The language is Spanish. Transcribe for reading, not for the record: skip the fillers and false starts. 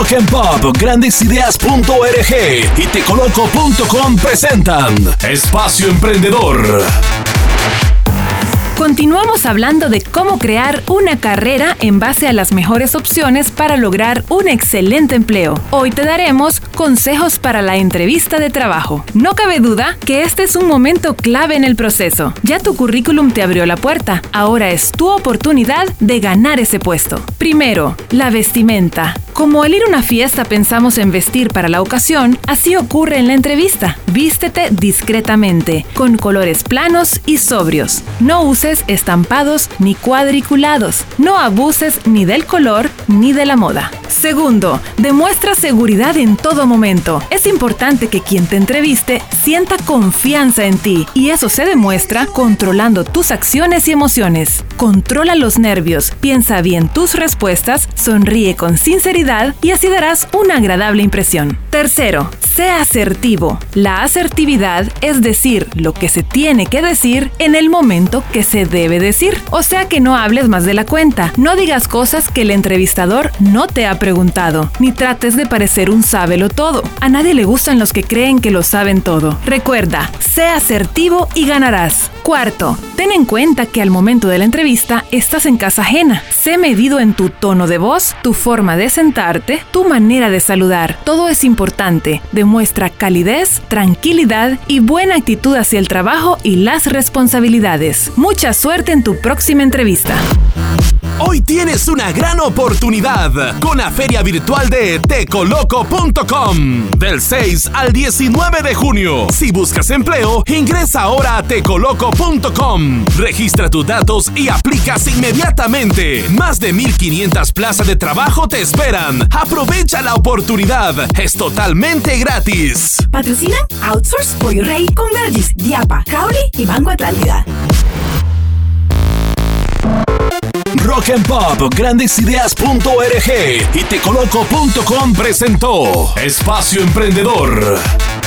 Rock and Pop, grandesideas.org y tecoloco.com presentan Espacio Emprendedor. Continuamos hablando de cómo crear una carrera en base a las mejores opciones para lograr un excelente empleo. Hoy te daremos consejos para la entrevista de trabajo. No cabe duda que este es un momento clave en el proceso. Ya tu currículum te abrió la puerta. Ahora es tu oportunidad de ganar ese puesto. Primero, la vestimenta. Como al ir a una fiesta pensamos en vestir para la ocasión, así ocurre en la entrevista. Vístete discretamente, con colores planos y sobrios. No uses estampados ni cuadriculados. No abuses ni del color ni de la moda. Segundo, demuestra seguridad en todo momento. Es importante que quien te entreviste sienta confianza en ti, y eso se demuestra controlando tus acciones y emociones. Controla los nervios, piensa bien tus respuestas, sonríe con sinceridad y así darás una agradable impresión. Tercero, sea asertivo. La asertividad es decir lo que se tiene que decir en el momento que se debe decir. O sea que no hables más de la cuenta, no digas cosas que el entrevistador no te ha preguntado, ni trates de parecer un sábelo-todo. A nadie le gustan los que creen que lo saben todo. Recuerda, sé asertivo y ganarás. Cuarto, ten en cuenta que al momento de la entrevista estás en casa ajena. Sé medido en tu tono de voz, tu forma de sentarte, tu manera de saludar. Todo es importante. Demuestra calidez, tranquilidad y buena actitud hacia el trabajo y las responsabilidades. Mucha suerte en tu próxima entrevista. Hoy tienes una gran oportunidad con la feria virtual de tecoloco.com del 6 al 19 de junio. Si buscas empleo, ingresa ahora a tecoloco.com. Registra tus datos y aplicas inmediatamente. Más de 1,500 plazas de trabajo te esperan. Aprovecha la oportunidad. Es totalmente gratis. Patrocinan Outsource, Pollo Rey, Convergys, Diapa, Crowley y Banco Atlántida. Rock and Pop, grandesideas.org y tecoloco.com presentó Espacio Emprendedor.